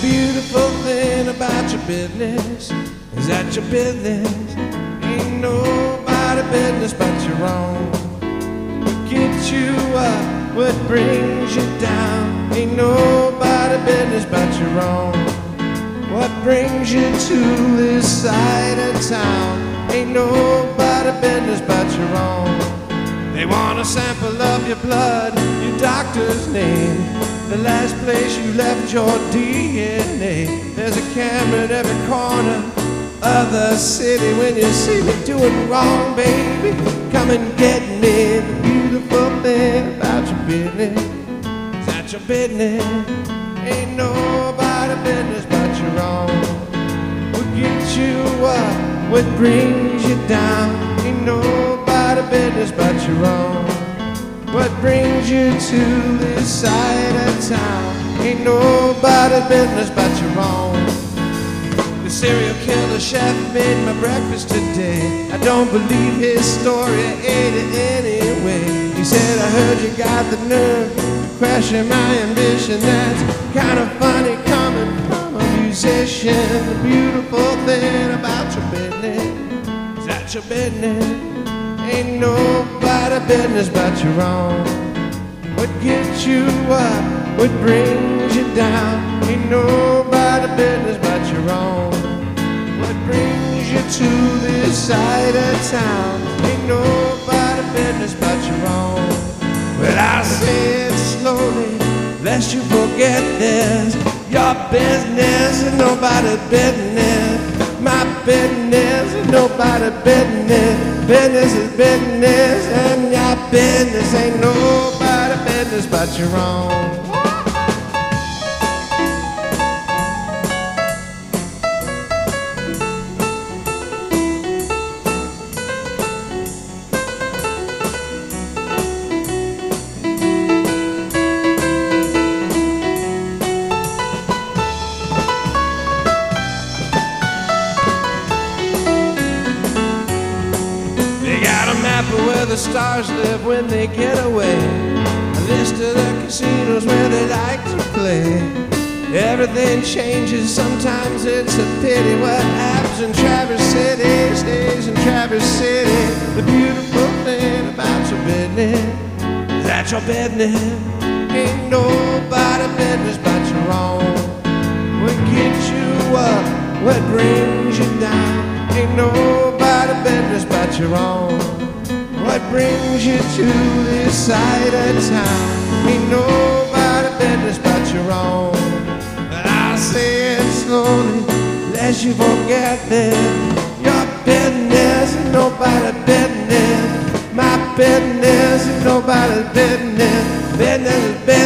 beautiful thing about your business is that your business ain't nobody's business but your own. What gets you up, what brings you down, ain't nobody's business but your own. What brings you to this side of town, ain't nobody's business but your own. They want a sample of your blood, your doctor's name, the last place you left your DNA. There's a camera at every corner of the city. When you see me doing wrong, baby, come and get me. The beautiful thing about your business is that your business ain't nobody's business but your own. What gets you up, what brings you down, ain't nobody's business but your own. What brings you to this side of town, ain't nobody's business but your own. The serial killer chef made my breakfast today. I don't believe his story, I ate it anyway. He said, I heard you got the nerve to question my ambition. That's kind of funny coming from a musician. The beautiful thing about your business is that your business ain't nobody's business but your own. What gets you up, what brings you down, ain't nobody's business but your own. What brings you to this side of town, ain't nobody's business but your own. Well, I say it slowly, lest you forget this. Your business is nobody's business. My business is nobody's business. Business is business, and your business ain't nobody's business but your own. Where the stars live when they get away, a list of the casinos where they like to play. Everything changes, sometimes it's a pity. What happens in Traverse City stays in Traverse City. The beautiful thing about your business is that your business ain't nobody's business but your own. What gets you up, what brings you down, ain't nobody's business but your own. What brings you to this side of town, ain't nobody's business but your own. But I'll say it slowly, lest you forget this. Your business is nobody's business. My business is nobody's business. Business is business.